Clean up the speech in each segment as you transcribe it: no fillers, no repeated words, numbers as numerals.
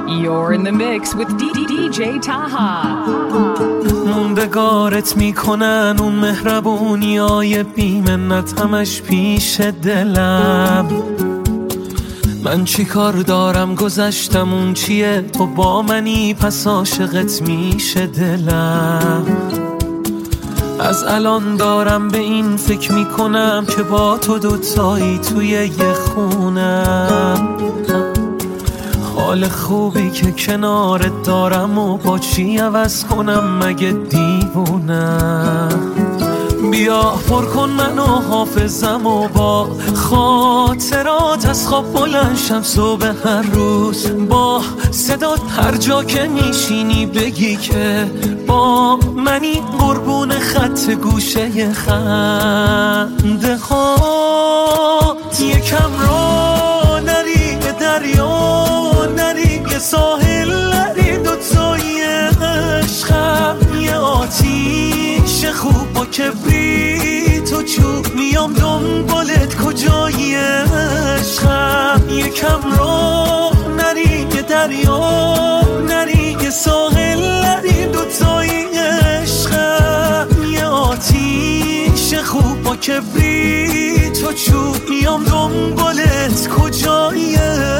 You're in the mix with DJ Taha. موندگارت میکنن اون مهربونیای بی‌منت همش پیش دلم. من چی کار دارم گذشتم اون چیه، تو با منی پس عاشقت میشه دلم. از الان دارم به این فکر میکنم که با تو دوتایی توی یه خونم. حال خوبی که کنارت دارم و با چی عوض کنم مگه دیوونم. بیا پر کن منو حافظم و با خاطرات از خواب بلند شم صبح هر روز. با صدات هر جا که میشینی بگی که با منی، قربون خط گوشه خنده هات. یکم را نری به دریا نری، یه ساحل نری، دوتایی عشقم یه آتیش خوب با کبریت و چوب. میام دنبالت کجایی عشقم. یکم را نری یه دریا نری، یه ساحل نری، دوتایی عشقم یه آتیش خوب با کبریت و چوب. میام دنبالت کجایی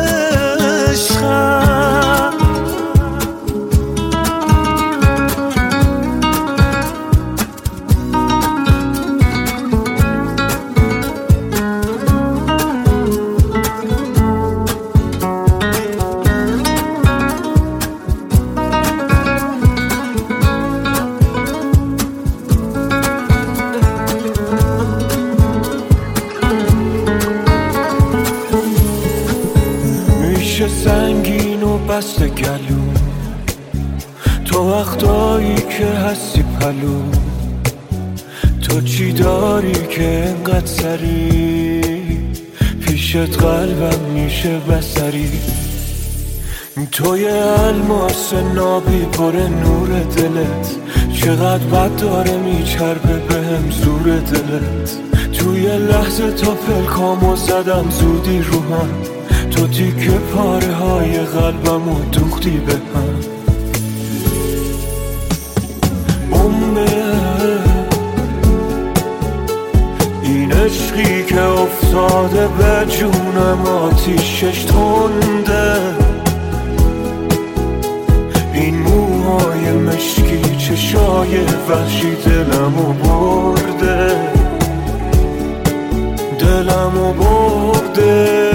عشقم. سنگین و بست گلو تو وقتایی که هستی پلو. تو چی داری که انقدر سری پیشت قلبم میشه بسری. تو یه الماس نابی پر نور دلت، چقدر بد داره میچربه بهم زور دلت. توی لحظه تا پلکامو زدم زودی رو هم، تو تیکه پاره های قلبمو دوختی به هم. این عشقی که افتاده به جونم آتیشش تنده. این موهای مشکی چشای وحشی دلمو برده، دلمو برده.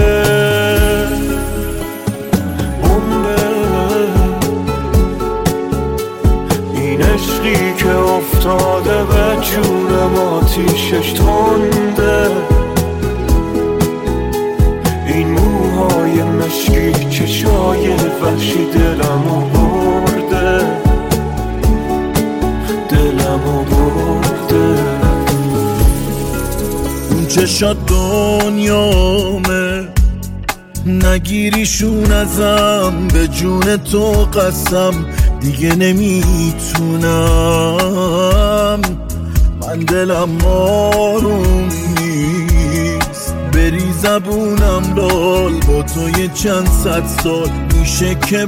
عشقی که افتاده به جونم آتیشش تنده. این موهای مشکی چشای وحشی دلمو برده، دلمو برده. اون چشات دنیامه، نگیریشون ازم، به جون تو قسم دیگه نمیتونم. من دلم آروم نیست، بری زبونم لال، با تو یه چند صد سال میشه که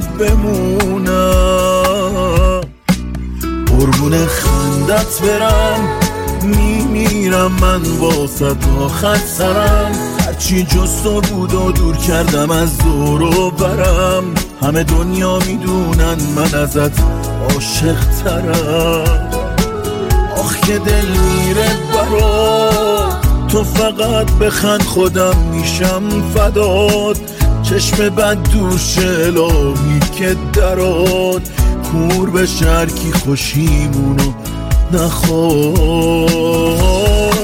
بمونم. قربون خندت برم میمیرم من واسه آخر سرم. هرچی جز تو بود و دور کردم از دور و برم. همه دنیا میدونن من ازت عاشق ترم. آخ که دل میره برات، تو فقط بخند خودم میشم فدات. چشم بد دوش الهی که درات، کور به شرکی خوشیمونو نخواد.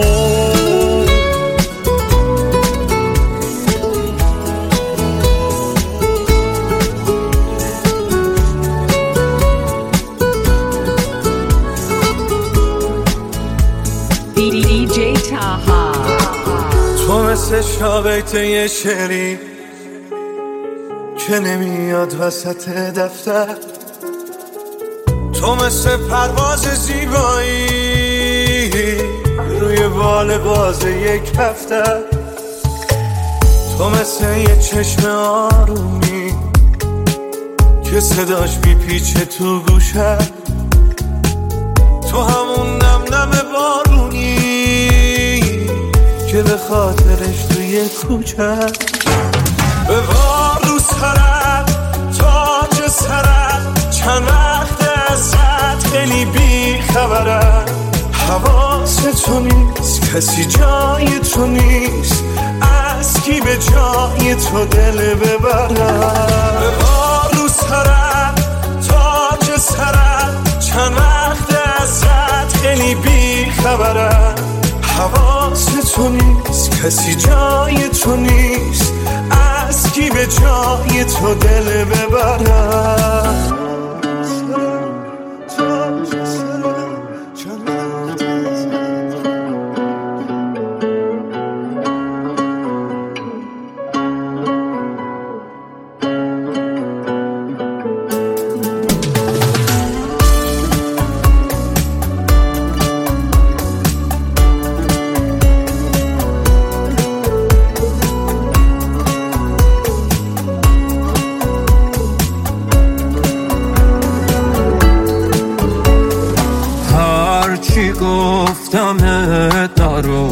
DJ Taha. تو مثل شاقیت یه شعری که نمیاد وسط دفتر. تو مثل پرواز زیبایی روی بال باز یک هفته. تو مثل یه چشم آرومی که صداش میپیچه تو گوشه، تو همون نم نم بارونی که به خاطرش توی کوچه. ببار رو سرت تاج سرت، چند وقت ازت خیلی بی خبرم. حواس تو نیست، کسی جای تو نیست، از کی به جای تو دل ببرم. ببار رو سرت تاج سرت، چند وقت ازت خیلی بی خبرم. حواس تو نیست، کسی جای تو نیست، از کی به جای تو دل ببرم. گفتمت دارو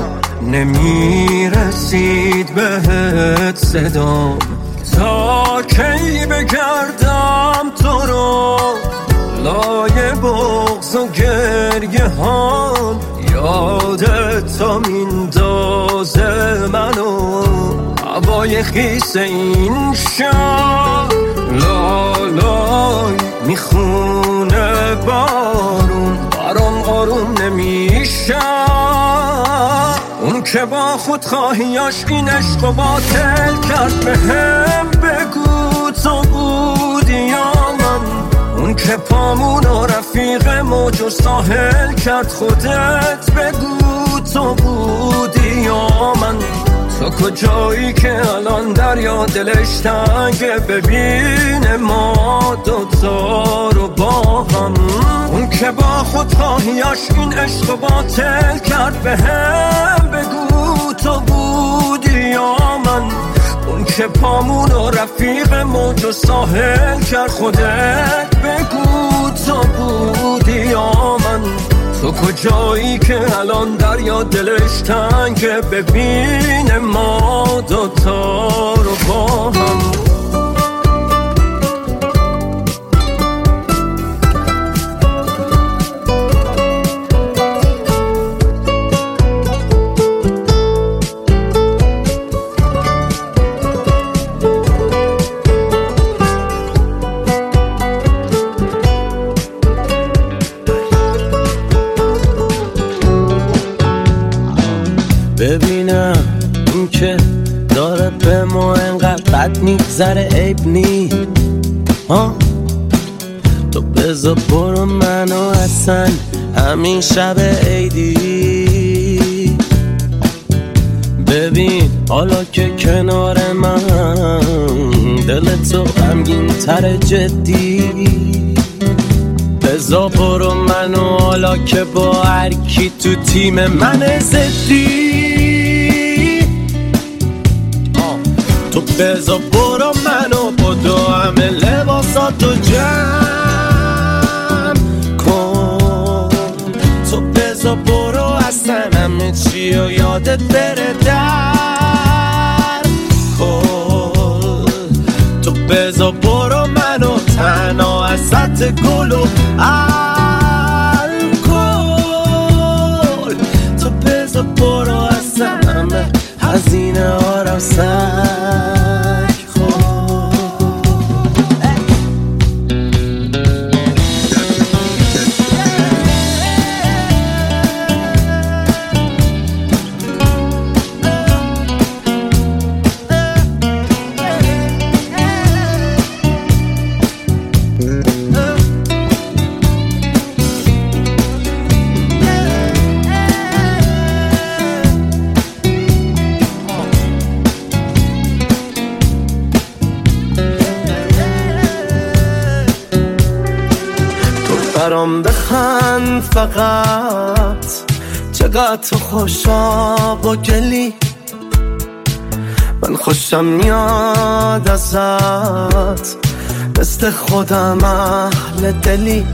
نمیرسید بهت صدام، تا کی بگردم تو رو لای بغض و گریه هام. یادت تا میندازه منو هوای خیس این شهر، لالای میخونه بارون برام آروم نمیشه. اون که با خود خواهیاش این عشق و باطل کرد، به هم بگو تو بودی یا من. اون که پامون و رفیق موج و ساحل کرد، خودت بگو تو بودی یا من. تو کجایی که الان دریا دلش تنگه، ببین ما دوتا رو با هم. اون که با خود خواهیاش این عشق و باطل کرد، به هم بگو تو بودی یا من. اون که پامون و رفیق موج و ساحل کرد، خودت بگو تو بودی یا من. تو کجایی که الان دریا دلش تنگه، ببین ما دوتا رو با هم. ببینم این که داره به ما انقدر بد میگذره عیب نی. تو بذار برو منو اصلا همین شب عیدی. ببین حالا که کنار من دل تو غمگین تر جدی. بذار برو منو حالا که با هر کی تو تیم من زدی. تو بذار برو منو بدو همه لباساتو جمع کن. تو بذار برو اصلا همه چی و یادت بره در کن. تو بذار برو منو تنها ازت گل و الکل. تو بذار برو اصلا همه هزینه ها رو سک خود. برام بخند فقط، چقدر تو خوشا و گلی. من خوشم میاد ازت، مثل خودم اهل دلی،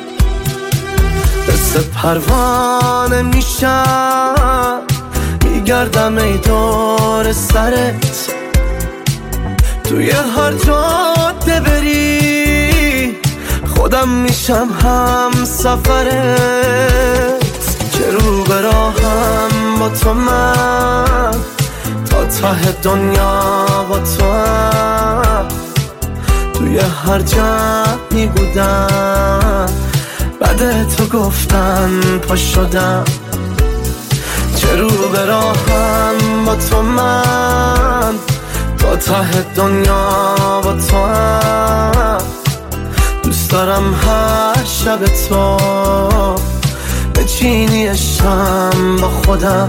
مثل پروانه میشم میگردم ای دور سرت، توی هر جاده بری خودم میشم هم سفرت، که رو به راهم با تو من تا ته دنیا با تو هم، توی هر جمعی بودم بعد تو گفتن پا شدم، چه رو به راهم با تو من تا ته دنیا با تو هم، دوست دارم هر شب تو بچینی شم با خودم.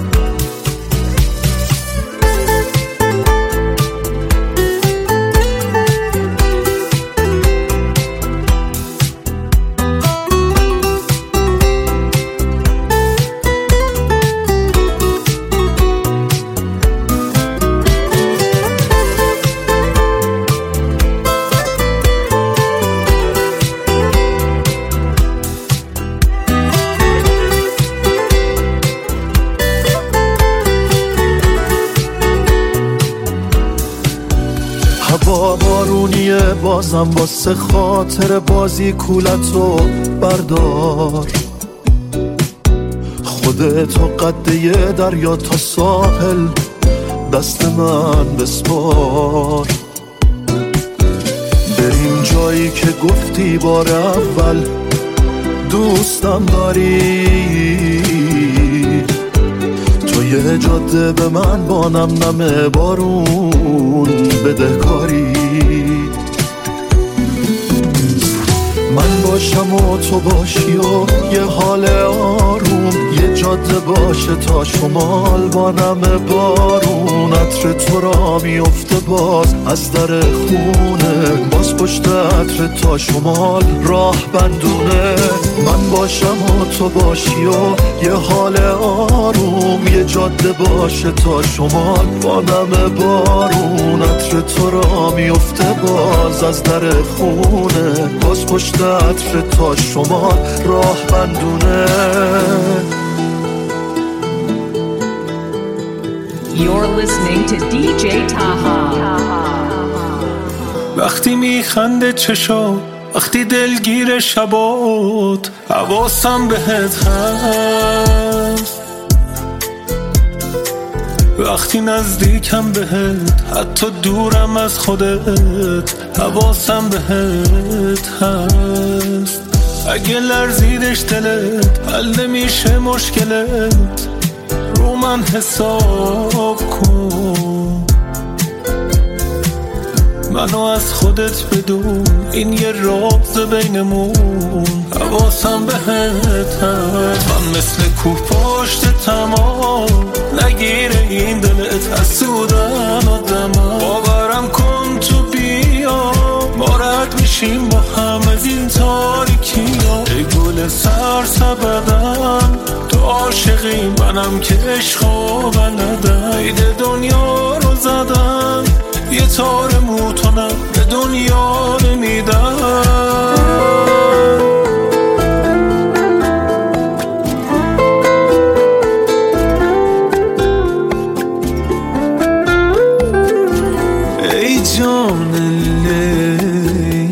هوا بارونیه بازم واسه خاطر بازی کولتو بردار، خودتو قده دریا تا ساحل دست من بسپار، بریم جایی که گفتی بار اول دوستم داری، یه جاده به من با نم بارون بدهکاری، من باشم و تو باشی و یه حال آروم، یه جاده باشه تا شمال با نم بارون، عطر تو را میفته باز از در خونه، باز پشت عطر تا شمال راه بندونه، من باشم و تو باشی و یه حال آروم، یه جاده باشه تا شمال با نم بارون، عطر تو را میفته باز از در خونه، باز پشت عطر تا شمال راه بندونه. You're listening to DJ Taha. وقتی میخنده چشا، وقتی دلگیر شبات، حواسم بهت هست، وقتی نزدیکم بهت حتی دورم از خودت، حواسم بهت هست، اگه لرزیدش دلت حل نمیشه مشکلت، رو من حساب کن، منو از خودت بدون، این یه راز بینمون، حواسم بهت هست، من مثل کوه پشت تمام نگیره این دلت از سودن آدم، باورم کن تو بیا ما رد میشیم با هم از این تاریکی ها، ای گل سرسبدم تو عاشقی، منم که عشقا بلدم، عید دنیا رو زدم یه تار موتونم به دنیا نمیدم. ای جان لیلی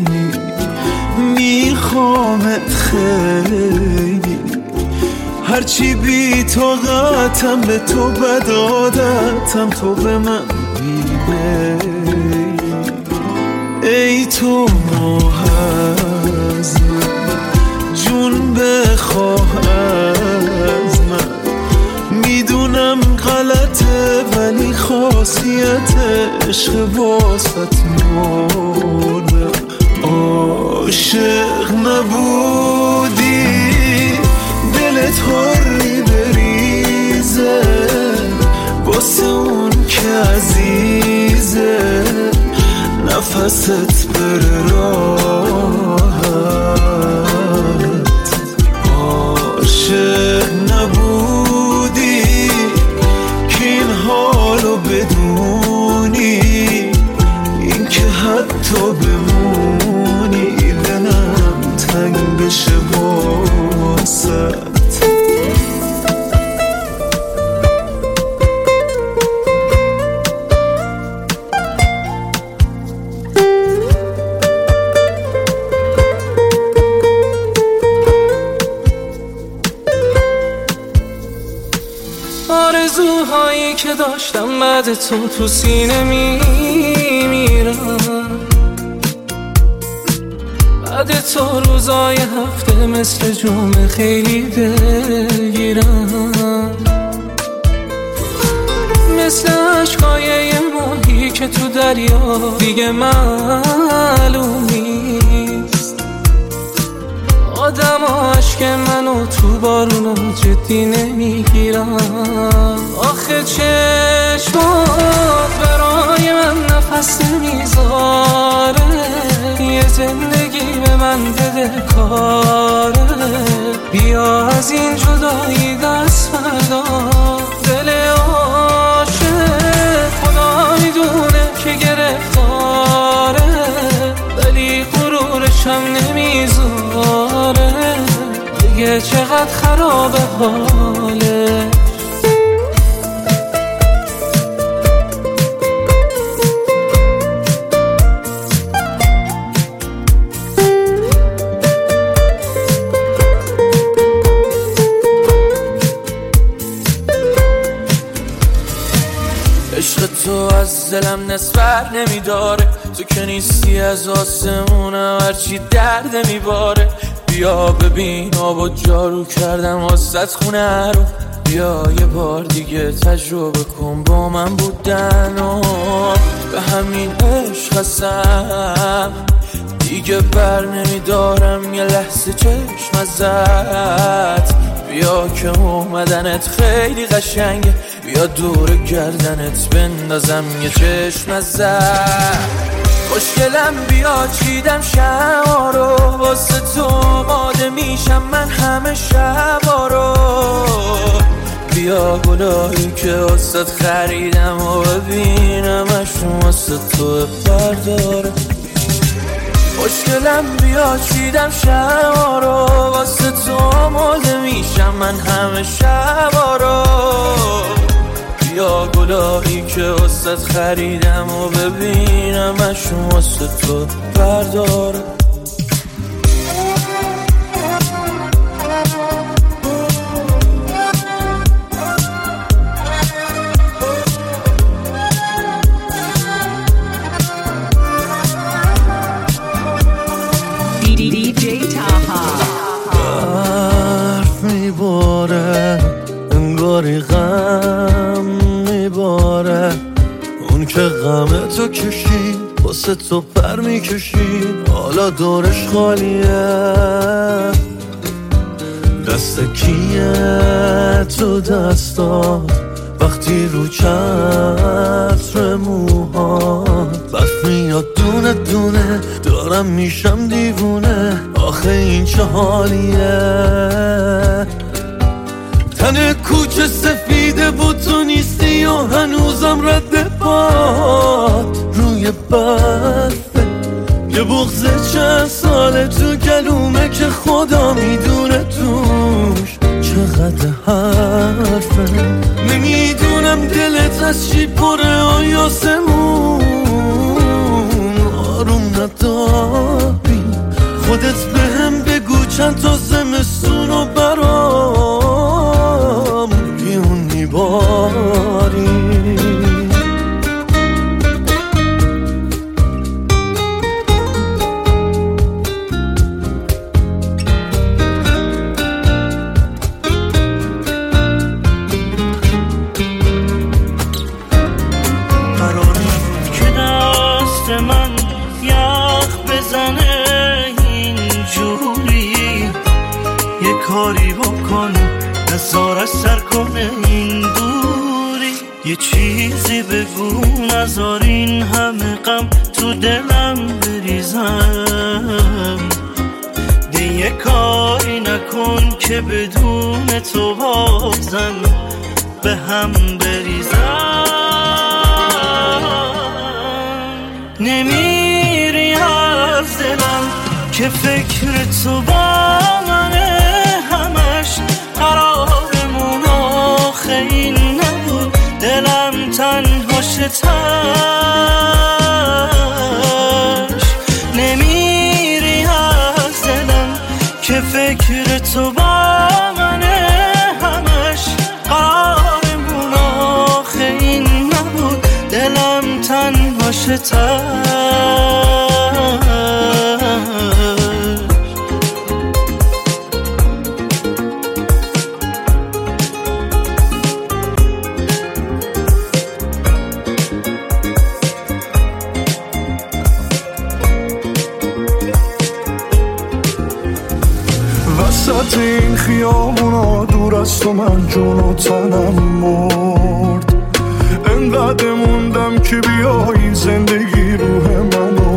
میخوامت خیلی، هرچی بی طاقتم به تو بد عادتم، تو به من بی‌میلی، ای تو ماه از من جون بخواه از من، میدونم غلطه ولی خاصیت عشق واسط مردم، عاشق نبودی دلت حری بریزه واسه اون که عزیزه، نفست بره راحت، عاشق نبودی که این حالو بدونی، این که حتی بمونی آرزوهایی که داشتم بعد تو سینه میمیرم. بعد تو روزای هفته مثل جمعه خیلی دلگیرم، مثل عشقای یه ماهی که تو دریا دیگه معلوم نیست. آدم عشق منو تو بارونا جدی نمیگیرم. آخه چشمات برای من نفس نمیذاره، یه زندگی به من بده کاره. بیا از این جدایی دست بردار، دل عاشق خدا میدونه که گرفتاره، ولی غرورشم نمیذاره. دیگه چقدر خرابه حاله. عشق تو از دلم نسبر نمیداره، تو که نیستی از آسمونم هرچی درد میباره. بیا ببین آب و جارو کردم واسط خونه رو، بیا یه بار دیگه تجربه کن با من بودن و به همین عشق هستم. دیگه بر نمیدارم یه لحظه چشم ازت. بیا که اومدنت خیلی قشنگه، بیا دور گردنت بندازم یه چشم ازت. خوشگلم بیا چیدم شما رو، واسه تو آماده میشم من همه شبا رو. بیا گلایی که واسه خریدم و ببینمش واسه تو برداره. خوشگلم بیا چیدم شما رو، واسه تو آماده میشم من همه شبا رو. بیا گلایی که واسه خریدم و ببینمش واسه تو برداره. DJ Taha برف میباره انگاری غم میباره، اون که غم تو کشید واسه تو پر میکشید، حالا دورش خالیه. دست کیه تو دستات وقتی رو چتر موهات برف میاد دونه دونه، دارم میشم دیوونه. آخه این چه حالیه؟ تن کوچه سفیده و تو نیستی و هنوزم رد پات روی برفه. یه بغض چند ساله تو گلومه که خدا میدونه توش چقدر حرفه. نمیدونم دلت از چی پره آیاسمون آروم نداری. خودت بهم بگو چند تا زمستونو برام بیون میباری. کاری بکن نزارش سر کنه این دوری، یه چیزی بگو نزار این همه غم تو دلم بریزم. دیگه کاری نکن که بدون تو بازم به هم بریزم. نمیری از دلم که فکر تو با منه، همش قرارمون آخه این نبود. دلم تنها شتاش نمیری از دلم که فکر تو با منه، همش قرارمون وسط این خیابونا دور از تو من جون و تنم مرد، انقدر موندم که بیایی زندگی روح منو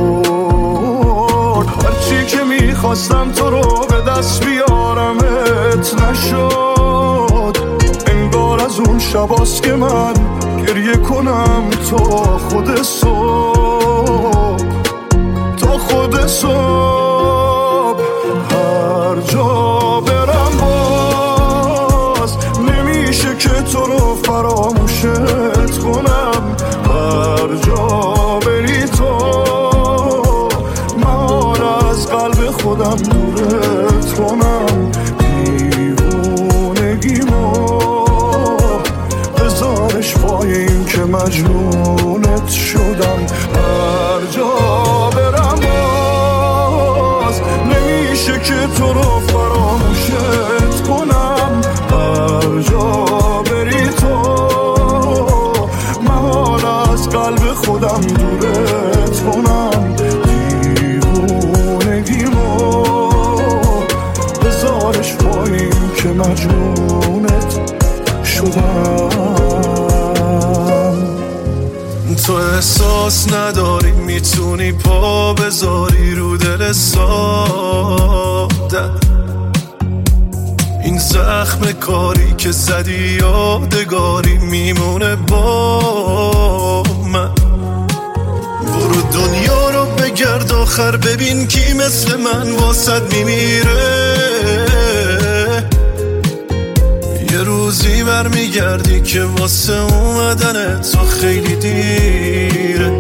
برد. هرچی که میخواستم تو رو به دست بیارمت نشد، انگار از اون شباست که من گریه کنم تا خود صبح، تا خود صبح. هر جا برم باز نمیشه که تو رو فراموشت کنم، هر جا بری تو من از قلب خودم دورت کنم. دیوونگیمو بذارش پای این که مجنونت شدم. هر جا برم باز نمیشه که تو رو فراموشت کنم، هر جا بری تو من از قلب خودم دورت کنم. دیوونگیمو بذارش پایین که مجنونت شدم. تو احساس نداری میتونی پا بذاری رو دل ساده، این زخم کاری که زدی یادگاری میمونه با من. برو دنیا رو بگرد آخر ببین کی مثل من واسد میمیره، یه روزی برمیگردی که واسه اومدن تو خیلی دیره.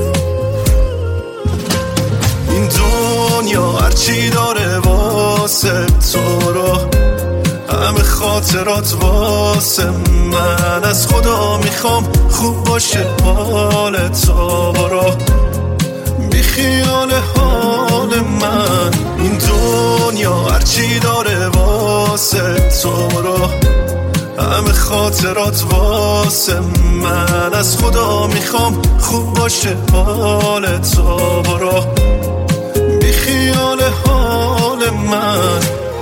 این دنیا هرچی داره واسه تو رو، همه خاطرات واسه من، از خدا میخوام خوب باشه حال تو. برو بی خیال حال من، این دنیا هرچی داره واسه تو رو، همه خاطرات واسه من، از خدا میخوام خوب باشه حال تو. برو بی خیال حال من.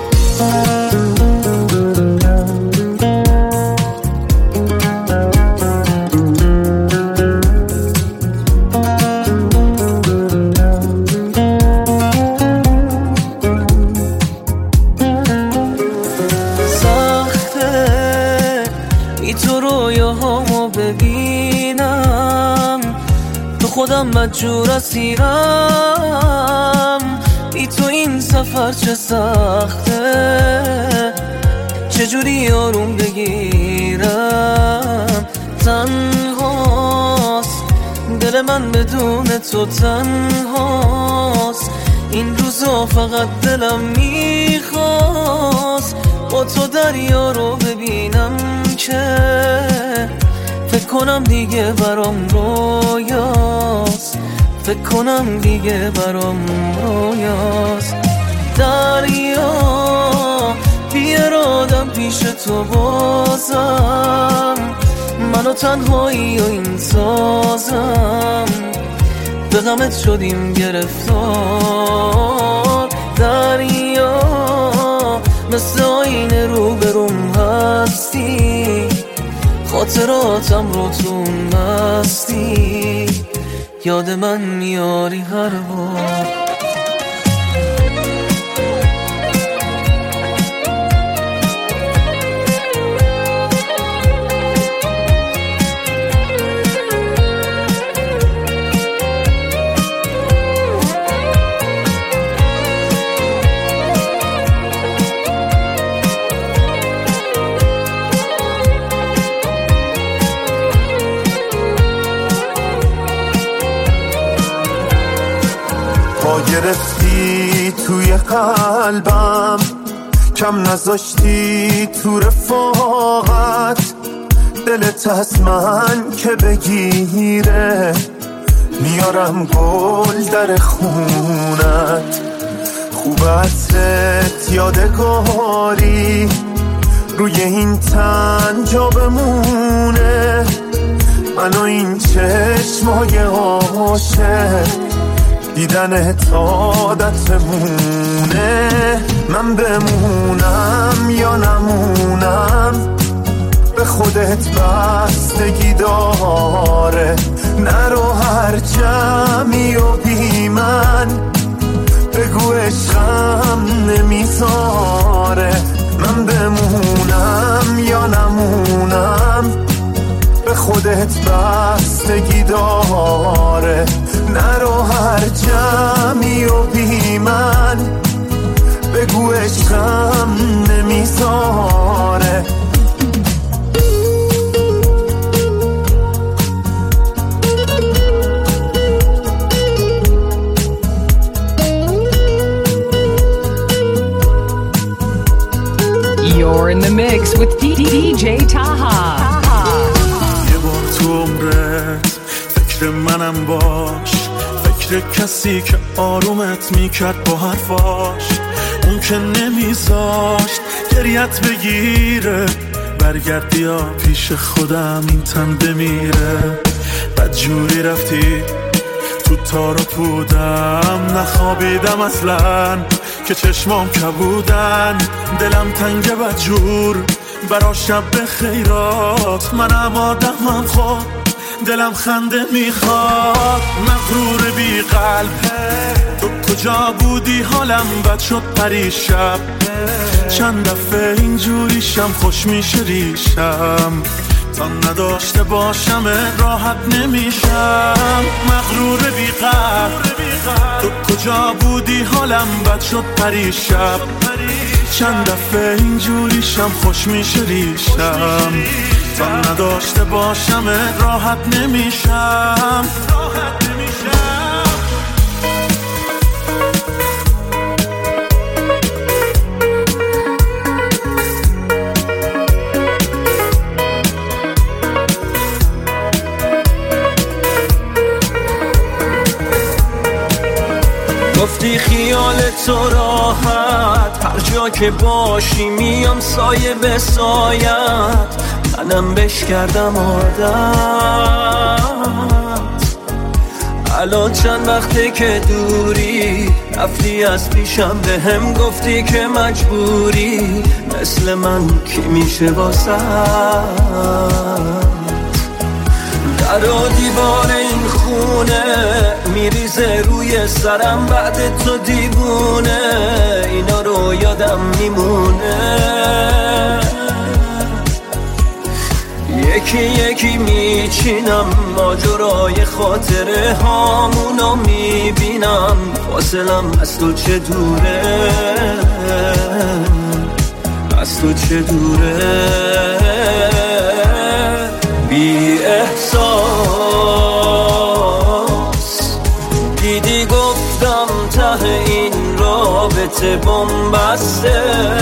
خودم مجبور اسیرم، بی تو این سفر چه سخته، چجوری آروم بگیرم. تنهاست دل من بدون تو، تنهاست این روزا، فقط دلم میخواست با تو دریا رو ببینم که فکر کنم دیگه برام رویاست، فکر کنم دیگه برام رویاست. دریا بیارادم پیش تو بازم، منو تنهایی و این سازم، به غمت شدیم گرفتار. دریا مثل آینه رو بروم هستی، خاطراتم رو تو مستی، یاد من میاری هر بار. پا گرفتی توی قلبم، کم نذاشتی تو رفاقت، دلت از من که بگیره میارم گل در خونت، خوب ازت یادگاری روی این تن جا بمونه. من و این چشمای عاشق دیدن عادتمونه. من بمونم یا نمونم به خودت بستگی داره. نرو هر جمعی و بی من بگو عشقم نمیذاره. من بمونم یا نمونم به خودت بستگی داره. نرو هر جمعی و بی من بگو عشقم نمیذاره. You're in the mix with DJ Taha. یه بار تو عمرت فکر منم باش، فکر کسی که آرومت میکرد با حرفاش، اون که نمیذاشت گریت بگیره. برگردی یا پیش خودم این تن بمیره. بدجوری رفتی تو تار و پودم، نخوابیدم اصلا که چشمام کبودن. دلم تنگ بدجور برا شب خیرات، منم آدمم خود دلم خنده میخواد. مغرور بی قلب تو کجا بودی؟ حالم بد شد پریشب، چند دفعه اینجوریشم خوش میشه ریشم. تا نداشته باشم راحت نمیشم. مغرور بی قلب تو کجا بودی؟ حالم بد شد پریشب، چند دفعه اینجوریشم خوش میشه ریشم. تا نداشته باشم راحت نمیشم. گفتی خیال تو راحت، هر جا که باشی میام سایه به سایت. منم بش کردم عادت، الان چند وقته که دوری، رفتی از پیشم به هم گفتی که مجبوری. مثل من کی میشه واسه در و دیوار این خونه میریزه روی سرم بعد تو دیوونه. اینا رو یادم میمونه، یکی یکی میچینم ماجرای خاطره هامونو میبینم. فاصلم از تو چه دوره، از تو چه دوره. بی احساس دیدی گفتم ته این رابطه بنبسته.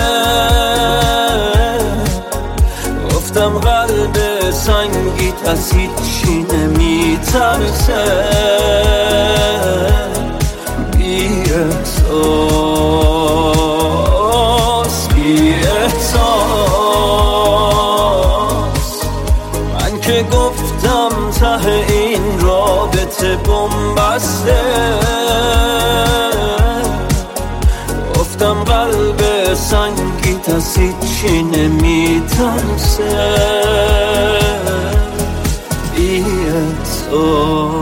گفتم قلب سنگیت از هیچی نمیترسه. بی احساس بی احساس من که گفتم ته این رابطه بنبسته. گفتم قلب سنگیت از هیچی نمیترسه. بی احساس